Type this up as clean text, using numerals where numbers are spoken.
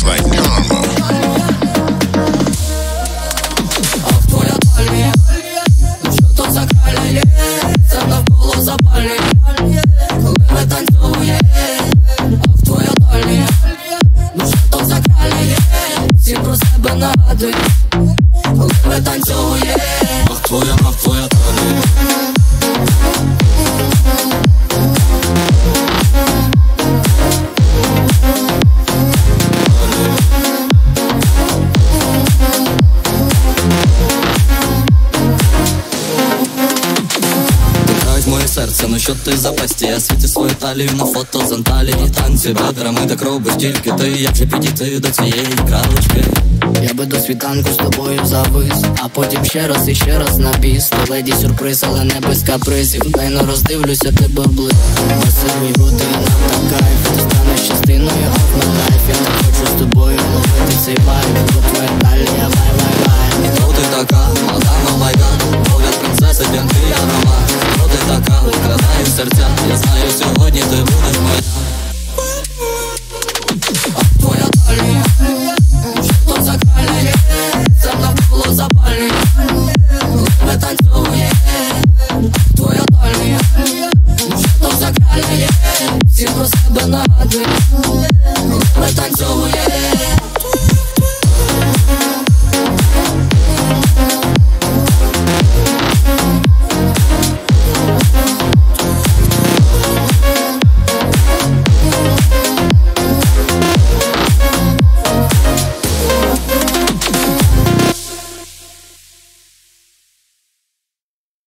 like Dharma. Твоя талія, ну що то за краліє, це навколо запалює, коли ми танцює. Твоя талія, ну що то за краліє, всі про себе нагадує, коли ми танцює. Твоя талія. Моє серце, ну що ти за пасті? Я світі свою талію на фото з Анталії. Танці бедрами так робиш тільки ти. Як же підійти до цієї кралочки? Я би до світанку з тобою завис, а потім ще раз і ще раз на біс. То леді сюрприз, але не без капризів. Тайно роздивлюся тебе вблизь. Масивні бути нам так кайф. Ти станеш частиною of my life. Я не хочу з тобою ловити цей вайб. Бо твоя талія, вай. Хто ти така, мадама, майгад? Погляд принцеси, п'янкий аромат. Хто ти така, украдай серця. Я знаю, сьогодні ти будеш моя. Твоя талія, що то за краліє, це навколо запалює, коли ми танцює. Твоя талія, що то за краліє, всі про себе нагадує,